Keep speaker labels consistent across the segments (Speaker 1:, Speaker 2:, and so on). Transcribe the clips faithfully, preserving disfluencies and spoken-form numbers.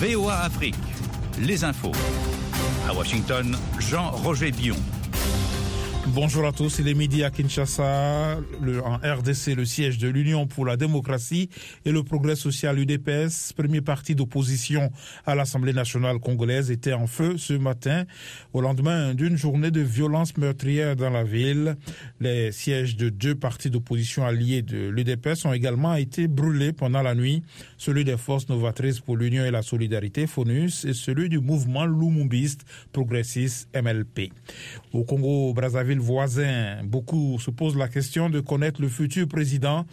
Speaker 1: V O A Afrique, les infos. À Washington, Jean-Roger Bion.
Speaker 2: Bonjour à tous, il est midi à Kinshasa, le, en R D C, le siège de l'Union pour la démocratie et le progrès social U D P S, premier parti d'opposition à l'Assemblée nationale congolaise, était en feu ce matin au lendemain d'une journée de violence meurtrière dans la ville. Les sièges de deux partis d'opposition alliés de l'U D P S ont également été brûlés pendant la nuit, celui des forces novatrices pour l'union et la solidarité, FONUS, et celui du mouvement lumumbiste progressiste M L P. Au Congo-Brazzaville voisin, beaucoup se posent la question de connaître le futur président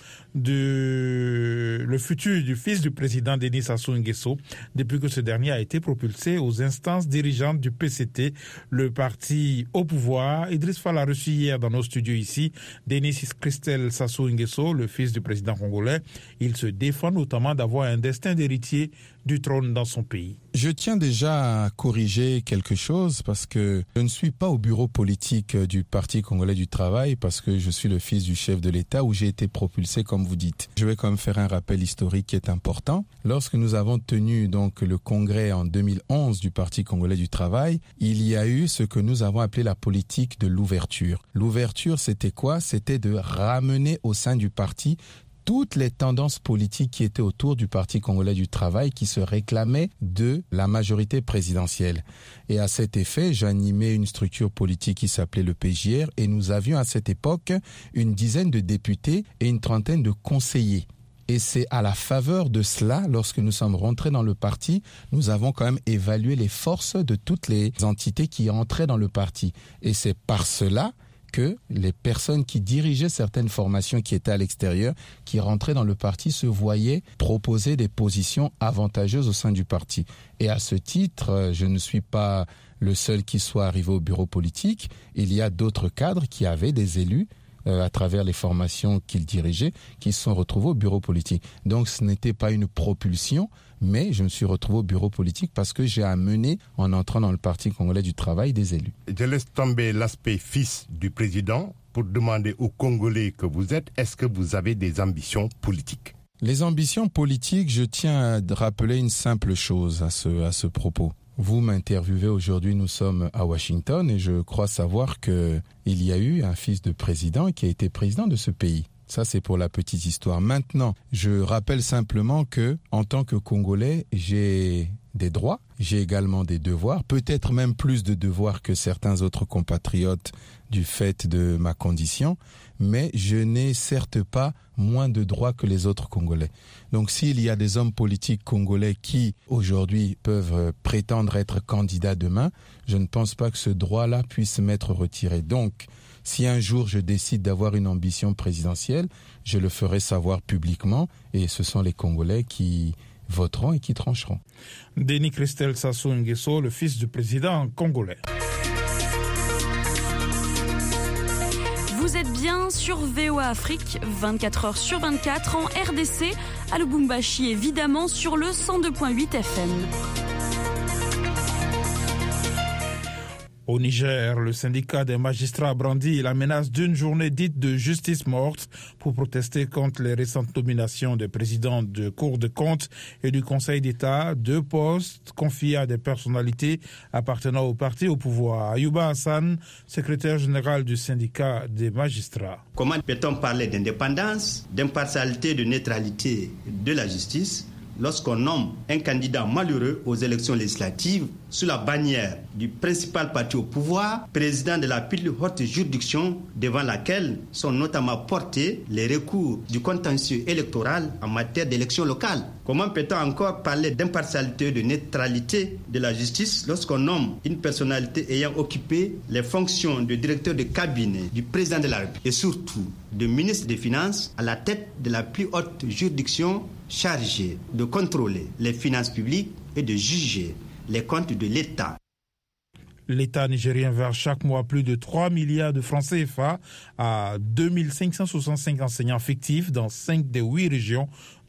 Speaker 2: de le futur du fils du président Denis Sassou Nguesso depuis que ce dernier a été propulsé aux instances dirigeantes du P C T, le parti au pouvoir. Idriss Fall a reçu hier dans nos studios ici Denis Christel Sassou Nguesso, le fils du président congolais. Il se défend notamment d'avoir un destin d'héritier du trône dans son pays.
Speaker 3: Je tiens déjà à corriger quelque chose parce que je ne suis pas au bureau politique du Parti congolais du travail parce que je suis le fils du chef de l'État où j'ai été propulsé comme vous dites. Je vais quand même faire un rappel historique qui est important. Lorsque nous avons tenu donc le congrès en deux mille onze du Parti congolais du travail, il y a eu ce que nous avons appelé la politique de l'ouverture. L'ouverture, c'était quoi? C'était de ramener au sein du parti toutes les tendances politiques qui étaient autour du Parti congolais du travail qui se réclamaient de la majorité présidentielle. Et à cet effet, j'animais une structure politique qui s'appelait le P J R et nous avions à cette époque une dizaine de députés et une trentaine de conseillers. Et c'est à la faveur de cela, lorsque nous sommes rentrés dans le parti, nous avons quand même évalué les forces de toutes les entités qui entraient dans le parti. Et c'est par cela que les personnes qui dirigeaient certaines formations qui étaient à l'extérieur, qui rentraient dans le parti, se voyaient proposer des positions avantageuses au sein du parti. Et à ce titre, je ne suis pas le seul qui soit arrivé au bureau politique. Il y a d'autres cadres qui avaient des élus euh, à travers les formations qu'ils dirigeaient, qui se sont retrouvés au bureau politique. Donc ce n'était pas une propulsion, mais je me suis retrouvé au bureau politique parce que j'ai amené, en entrant dans le Parti congolais du travail, des élus.
Speaker 4: Je laisse tomber l'aspect fils du président pour demander aux Congolais que vous êtes, est-ce que vous avez des ambitions politiques?
Speaker 3: Les ambitions politiques, je tiens à rappeler une simple chose à ce, à ce propos. Vous m'interviewez aujourd'hui, nous sommes à Washington et je crois savoir qu'il y a eu un fils de président qui a été président de ce pays. Ça, c'est pour la petite histoire. Maintenant, je rappelle simplement que, en tant que Congolais, j'ai des droits, j'ai également des devoirs, peut-être même plus de devoirs que certains autres compatriotes du fait de ma condition, mais je n'ai certes pas moins de droits que les autres Congolais. Donc s'il y a des hommes politiques congolais qui, aujourd'hui, peuvent prétendre être candidats demain, je ne pense pas que ce droit-là puisse m'être retiré. Donc, si un jour je décide d'avoir une ambition présidentielle, je le ferai savoir publiquement et ce sont les Congolais qui voteront et qui trancheront.
Speaker 2: Denis Christel Sassou Nguesso, le fils du président congolais.
Speaker 5: Vous êtes bien sur V O A Afrique, vingt-quatre heures sur vingt-quatre, en R D C, à Lubumbashi, évidemment sur le cent deux virgule huit F M.
Speaker 2: Au Niger, le syndicat des magistrats brandit la menace d'une journée dite de justice morte pour protester contre les récentes nominations des présidents de Cour de compte et du Conseil d'État, deux postes confiés à des personnalités appartenant au parti au pouvoir. Ayouba Hassan, secrétaire général du syndicat des magistrats.
Speaker 6: Comment peut-on parler d'indépendance, d'impartialité, de neutralité de la justice lorsqu'on nomme un candidat malheureux aux élections législatives sous la bannière du principal parti au pouvoir, président de la plus haute juridiction devant laquelle sont notamment portés les recours du contentieux électoral en matière d'élections locales? Comment peut-on encore parler d'impartialité, de neutralité de la justice lorsqu'on nomme une personnalité ayant occupé les fonctions de directeur de cabinet du président de la République et surtout de ministre des Finances à la tête de la plus haute juridiction chargée de contrôler les finances publiques et de juger les comptes de l'État?
Speaker 2: L'État nigérien verse chaque mois plus de trois milliards de francs C F A à deux mille cinq cent soixante-cinq enseignants fictifs dans cinq des huit régions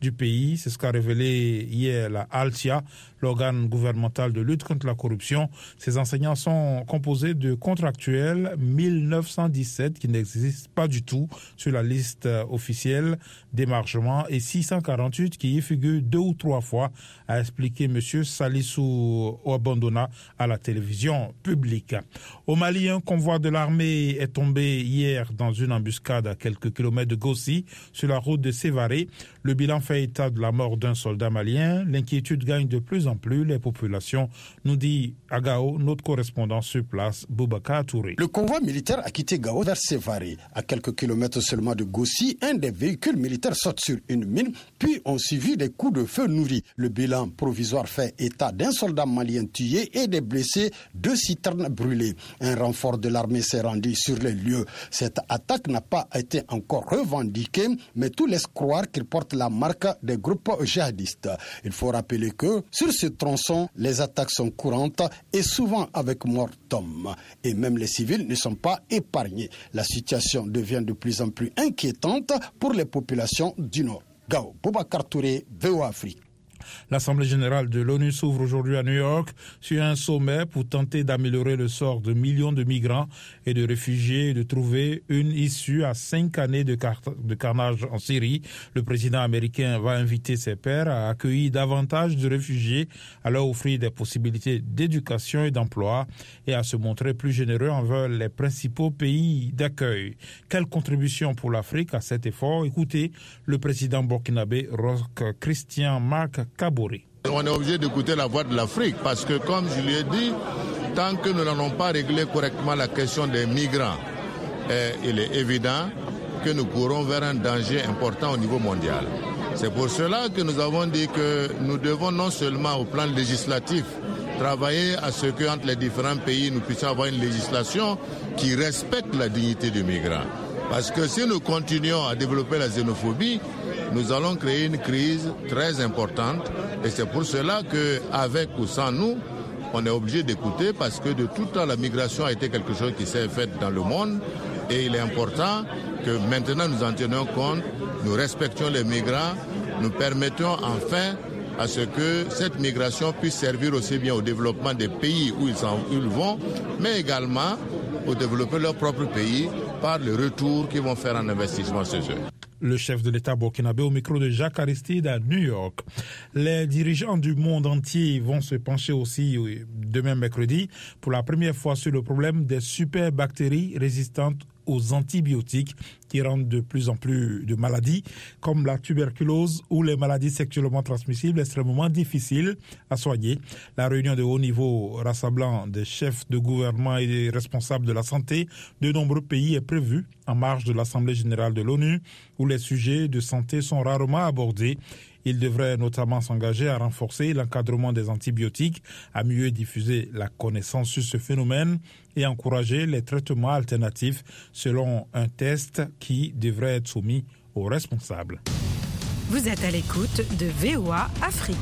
Speaker 2: du pays. C'est ce qu'a révélé hier la Altia, l'organe gouvernemental de lutte contre la corruption. Ces enseignants sont composés de contractuels, mille neuf cent dix-sept qui n'existent pas du tout sur la liste officielle d'émargement et six cent quarante-huit qui y figurent deux ou trois fois, a expliqué M. Salissou Ouabondona à la télévision publique. Au Mali, un convoi de l'armée est tombé hier dans une embuscade à quelques kilomètres de Gossi, sur la route de Sévaré. Le bilan fait état de la mort d'un soldat malien. L'inquiétude gagne de plus en plus les populations, nous dit à Gao notre correspondant sur place, Boubacar Touré.
Speaker 7: Le convoi militaire a quitté Gao vers Sévaré. À quelques kilomètres seulement de Gossi, un des véhicules militaires saute sur une mine, puis ont suivi des coups de feu nourris. Le bilan provisoire fait état d'un soldat malien tué et des blessés, deux citernes brûlées. Un renfort de l'armée s'est rendu sur les lieux. Cette attaque n'a pas été encore revendiquée, mais tout laisse croire qu'il porte la marque des groupes djihadistes. Il faut rappeler que sur ce tronçon, les attaques sont courantes et souvent avec mort d'hommes. Et même les civils ne sont pas épargnés. La situation devient de plus en plus inquiétante pour les populations du Nord. Gao, Boubacar Touré, V O A Afrique.
Speaker 2: L'Assemblée générale de l'ONU s'ouvre aujourd'hui à New York sur un sommet pour tenter d'améliorer le sort de millions de migrants et de réfugiés et de trouver une issue à cinq années de, car- de carnage en Syrie. Le président américain va inviter ses pairs à accueillir davantage de réfugiés, à leur offrir des possibilités d'éducation et d'emploi et à se montrer plus généreux envers les principaux pays d'accueil. Quelle contribution pour l'Afrique à cet effort? Écoutez le président burkinabé Roch Christian Marc Kaboré.
Speaker 8: On est obligé d'écouter la voix de l'Afrique parce que, comme je l'ai dit, tant que nous n'allons pas régler correctement la question des migrants, eh, il est évident que nous courons vers un danger important au niveau mondial. C'est pour cela que nous avons dit que nous devons non seulement au plan législatif travailler à ce qu'entre les différents pays nous puissions avoir une législation qui respecte la dignité du migrant. Parce que si nous continuons à développer la xénophobie, nous allons créer une crise très importante et c'est pour cela qu'avec ou sans nous, on est obligé d'écouter parce que de tout temps la migration a été quelque chose qui s'est fait dans le monde et il est important que maintenant nous en tenions compte, nous respections les migrants, nous permettions enfin à ce que cette migration puisse servir aussi bien au développement des pays où ils, sont, où ils vont, mais également au développer leur propre pays par le retour qu'ils vont faire en investissement chez eux.
Speaker 2: Le chef de l'État burkinabé au micro de Jacques Aristide à New York. Les dirigeants du monde entier vont se pencher aussi demain mercredi pour la première fois sur le problème des superbactéries résistantes aux antibiotiques qui rendent de plus en plus de maladies comme la tuberculose ou les maladies sexuellement transmissibles extrêmement difficiles à soigner. La réunion de haut niveau rassemblant des chefs de gouvernement et des responsables de la santé de nombreux pays est prévue en marge de l'Assemblée générale de l'ONU où les sujets de santé sont rarement abordés. Il devrait notamment s'engager à renforcer l'encadrement des antibiotiques, à mieux diffuser la connaissance sur ce phénomène et encourager les traitements alternatifs selon un test qui devrait être soumis aux responsables.
Speaker 9: Vous êtes à l'écoute de V O A Afrique.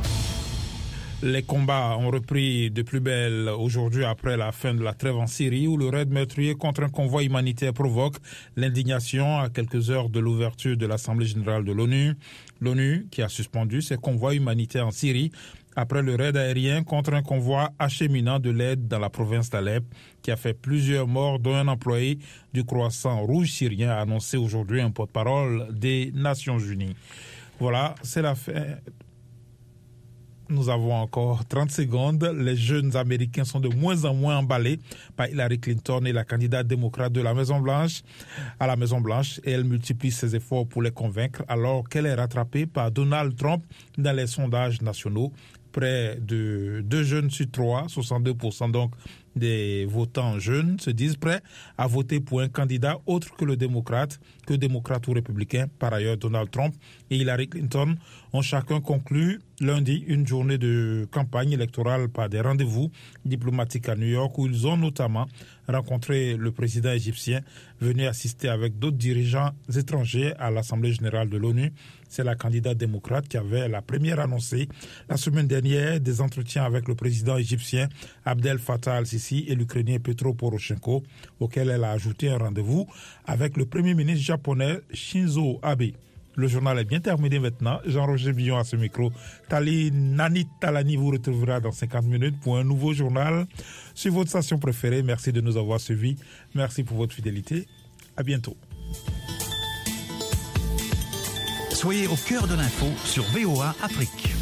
Speaker 2: Les combats ont repris de plus belle aujourd'hui après la fin de la trêve en Syrie où le raid meurtrier contre un convoi humanitaire provoque l'indignation à quelques heures de l'ouverture de l'Assemblée générale de l'ONU. L'ONU qui a suspendu ses convois humanitaires en Syrie après le raid aérien contre un convoi acheminant de l'aide dans la province d'Alep qui a fait plusieurs morts dont un employé du Croissant Rouge syrien a annoncé aujourd'hui un porte-parole des Nations Unies. Voilà, c'est la fin. Nous avons encore trente secondes. Les jeunes Américains sont de moins en moins emballés par Hillary Clinton et la candidate démocrate de la Maison-Blanche à la Maison-Blanche et elle multiplie ses efforts pour les convaincre alors qu'elle est rattrapée par Donald Trump dans les sondages nationaux. Près de deux jeunes sur trois, soixante-deux pour cent donc des votants jeunes se disent prêts à voter pour un candidat autre que le démocrate, que démocrate ou républicain. Par ailleurs, Donald Trump et Hillary Clinton ont chacun conclu lundi une journée de campagne électorale par des rendez-vous diplomatiques à New York où ils ont notamment rencontré le président égyptien venu assister avec d'autres dirigeants étrangers à l'Assemblée générale de l'ONU. C'est la candidate démocrate qui avait la première annoncé la semaine dernière des entretiens avec le président égyptien Abdel Fattah al-Sisi et l'Ukrainien Petro Poroshenko, auquel elle a ajouté un rendez-vous avec le premier ministre japonais Shinzo Abe. Le journal est bien terminé maintenant. Jean-Roger Billon à ce micro. Tali Nani Talani vous retrouvera dans cinquante minutes pour un nouveau journal sur votre station préférée. Merci de nous avoir suivis. Merci pour votre fidélité. À bientôt.
Speaker 1: Soyez au cœur de l'info sur V O A Afrique.